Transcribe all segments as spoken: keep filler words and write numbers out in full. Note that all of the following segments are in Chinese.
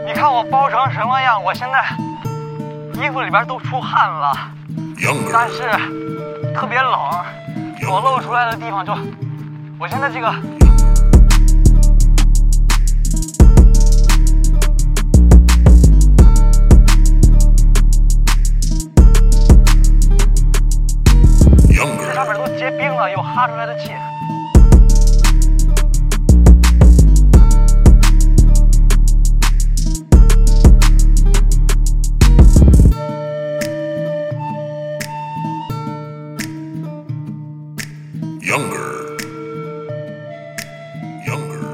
你看我包成什么样？我现在衣服里边都出汗了，但是特别冷，裸露出来的地方就，我现在这个。这上面都结冰了，有哈出来的气。 Younger, younger,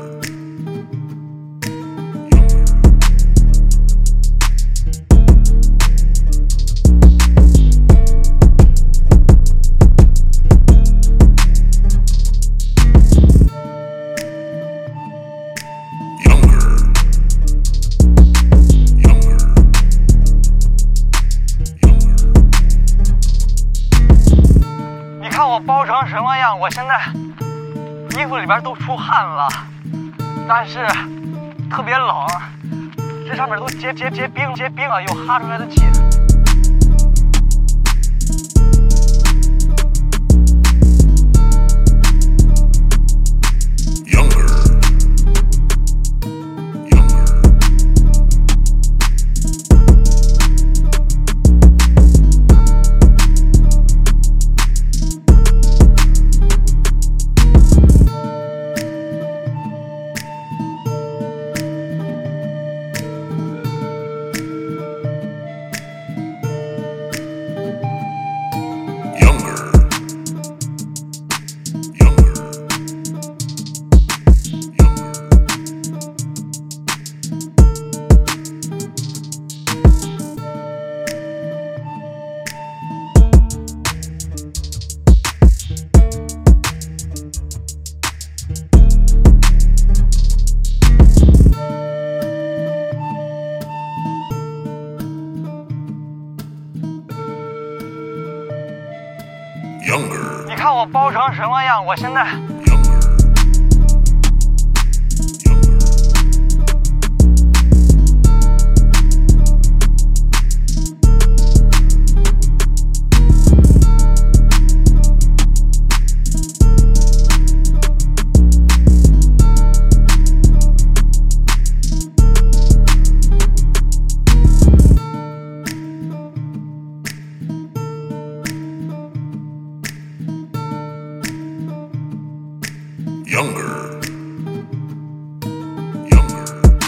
younger, younger, younger. 你看我包成什么样？我现在衣服里边都出汗了，但是特别冷，这上面都结结结冰结冰了，有哈出来的气。 Younger. 你看我包成什么样？我现在。 Younger, younger,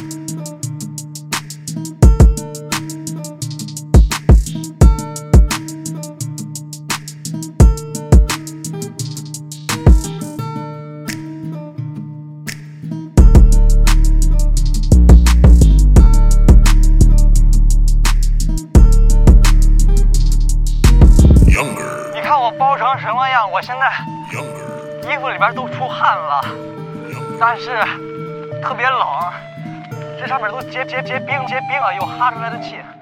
younger. 你看我包成什么样？我现在。 Younger. 衣服里边都出汗了，但是特别冷，这上面都结结结冰结冰了，有哈出来的气。